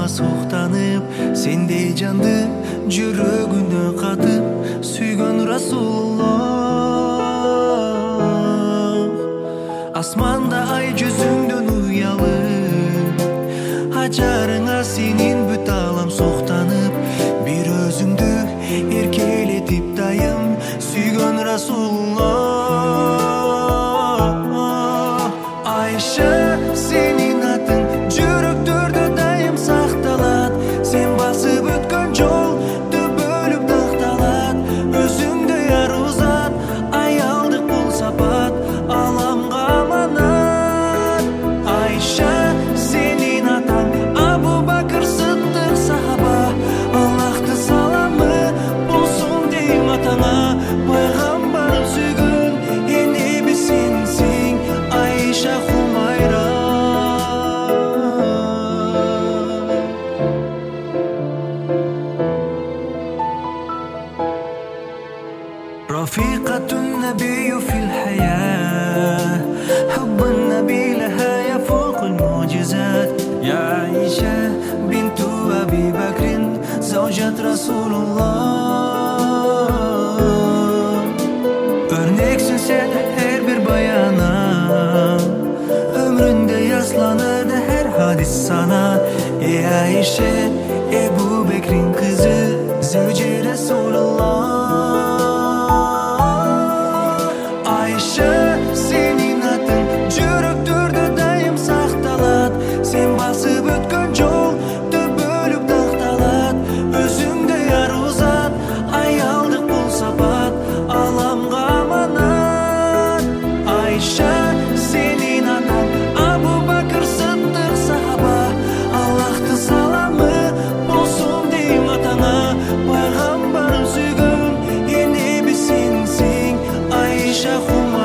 суктанып, сендей жанды жүрөгүнө катып сүйгөн Расулуллах. Асманда ай жүзүңдөн уялып, ажарыңа сенин бүт алам суктанып, бир өзүңдү эркелетип дайым сүйгөн Расулуллах. Айша, сенин атың жүрөктөрдө дайым сакталат, сен басып өткөн жол бөлүп такталат, өзүңдөй арузат, аялдык бул сапат, аламга аманат. Айша, сенин атаң Абу Бакыр Сыддык сахаба, Аллахты саламы болсун дейм атаңа, пайгамбарым сүйгөн энеби сенсиң, Айша Хумайра. رفيقة النبي في الحياة، حب النبي لها يفوق المعجزات. يا عائشة بنت أبي بكر زوجة رسول الله. Örneksin sen her bir bayana, ömründe yaslanırdı her hadis sana. Ey Ayşe, Ebu Bekir'in kızı, zevci Resulullah. Ayşe, senin atın жүрөктөрдө дайым сакталат, сен басып өткөн жол бөлүп такталат, өзүңдөй арузат, аялдык бул сапат, аламга аманат. Айша, сенин атаң Абу Бакыр Сыддык сахаба, Аллахты саламы болсун дейм атаңа, пайгамбарым сүйгөн энеби сенсиң, Айша Хумайра.